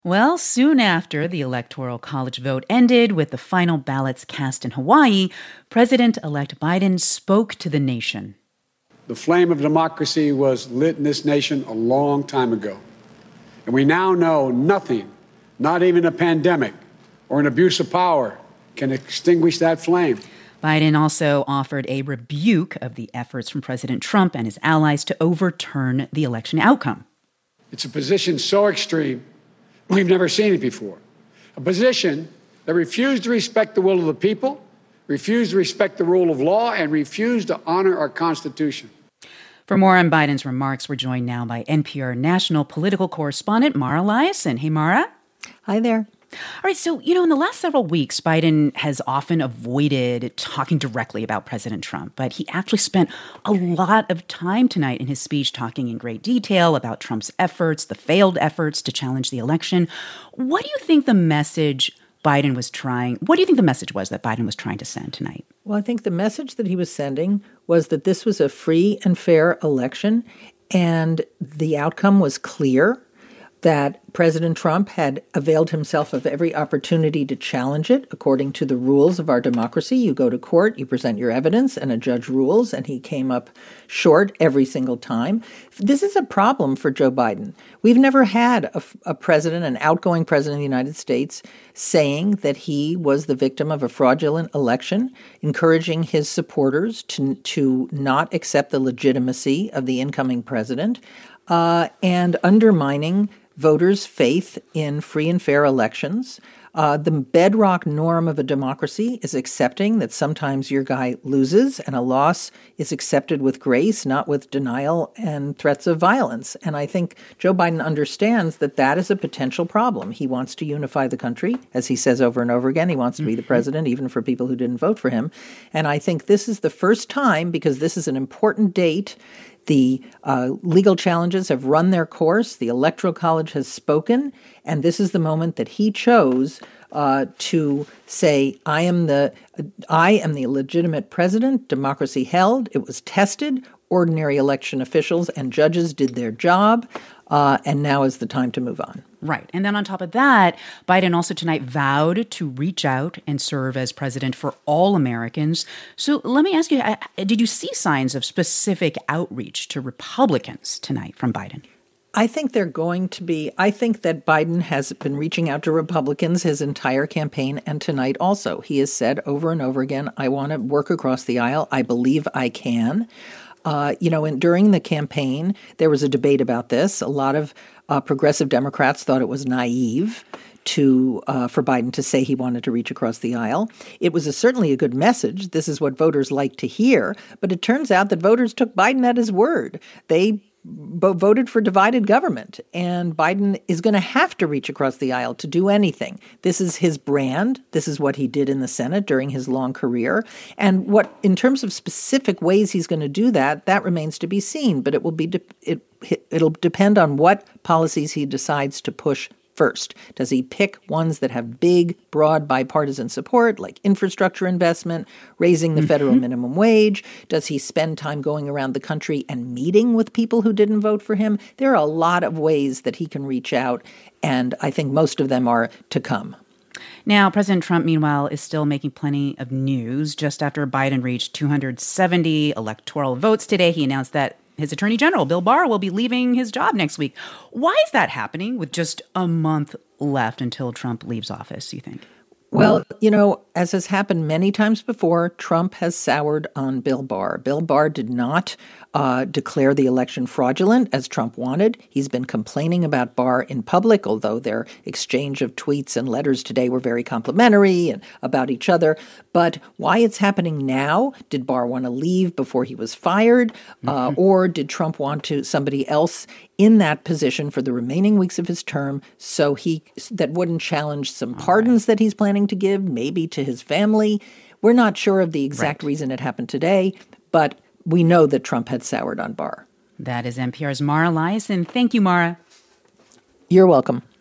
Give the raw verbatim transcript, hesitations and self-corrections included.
Well, soon after the Electoral College vote ended with the final ballots cast in Hawaii, President-elect Biden spoke to the nation. The flame of democracy was lit in this nation a long time ago. And we now know nothing, not even a pandemic or an abuse of power, can extinguish that flame. Biden also offered a rebuke of the efforts from President Trump and his allies to overturn the election outcome. It's a position so extreme, we've never seen it before. A position that refused to respect the will of the people, refused to respect the rule of law, and refused to honor our Constitution. For more on Biden's remarks, we're joined now by N P R national political correspondent Mara Liasson. Hey, Mara. Hi there. All right, so, you know, in the last several weeks, Biden has often avoided talking directly about President Trump, but he actually spent a lot of time tonight in his speech talking in great detail about Trump's efforts, the failed efforts to challenge the election. What do you think the message Biden was trying, what do you think the message was that Biden was trying to send tonight? Well, I think the message that he was sending was that this was a free and fair election, and the outcome was clear, that President Trump had availed himself of every opportunity to challenge it. According to the rules of our democracy, you go to court, you present your evidence, and a judge rules, and he came up short every single time. This is a problem for Joe Biden. We've never had a, a president, an outgoing president of the United States, saying that he was the victim of a fraudulent election, encouraging his supporters to, to not accept the legitimacy of the incoming president, uh, and undermining voters' faith in free and fair elections. Uh, the bedrock norm of a democracy is accepting that sometimes your guy loses, and a loss is accepted with grace, not with denial and threats of violence. And I think Joe Biden understands that that is a potential problem. He wants to unify the country, as he says over and over again. He wants to be the president, even for people who didn't vote for him. And I think this is the first time, because this is an important date. The uh, legal challenges have run their course. The Electoral College has spoken. And this is the moment that he chose uh, to say, I am the I am the legitimate president. Democracy held. It was tested. Ordinary election officials and judges did their job. Uh, and now is the time to move on. Right. And then on top of that, Biden also tonight vowed to reach out and serve as president for all Americans. So let me ask you, did you see signs of specific outreach to Republicans tonight from Biden? I think they're going to be, I think that Biden has been reaching out to Republicans his entire campaign, and tonight also. He has said over and over again, I want to work across the aisle. I believe I can. Uh, you know, and during the campaign, there was a debate about this. A lot of uh, progressive Democrats thought it was naive to uh, for Biden to say he wanted to reach across the aisle. It was a, certainly a good message. This is what voters like to hear. But it turns out that voters took Biden at his word. They voted for divided government, and Biden is going to have to reach across the aisle to do anything. This is his brand. This is what he did in the Senate during his long career. And what, in terms of specific ways he's going to do that, that remains to be seen. But it will be de- it it'll depend on what policies he decides to push first. Does he pick ones that have big, broad bipartisan support, like infrastructure investment, raising the mm-hmm. federal minimum wage? Does he spend time going around the country and meeting with people who didn't vote for him? There are a lot of ways that he can reach out, and I think most of them are to come. Now, President Trump, meanwhile, is still making plenty of news. Just after Biden reached two hundred seventy electoral votes today, he announced that his attorney general, Bill Barr, will be leaving his job next week. Why is that happening with just a month left until Trump leaves office, you think? Well, you know, as has happened many times before, Trump has soured on Bill Barr. Bill Barr did not uh, declare the election fraudulent as Trump wanted. He's been complaining about Barr in public, although their exchange of tweets and letters today were very complimentary and about each other. But why it's happening now? Did Barr want to leave before he was fired? Uh, mm-hmm. Or did Trump want to somebody else in that position for the remaining weeks of his term so he that wouldn't challenge some pardons that he's planning to give, maybe to his family? We're not sure of the exact right. reason it happened today, but we know that Trump had soured on Barr. That is N P R's Mara Liasson. Thank you, Mara. You're welcome.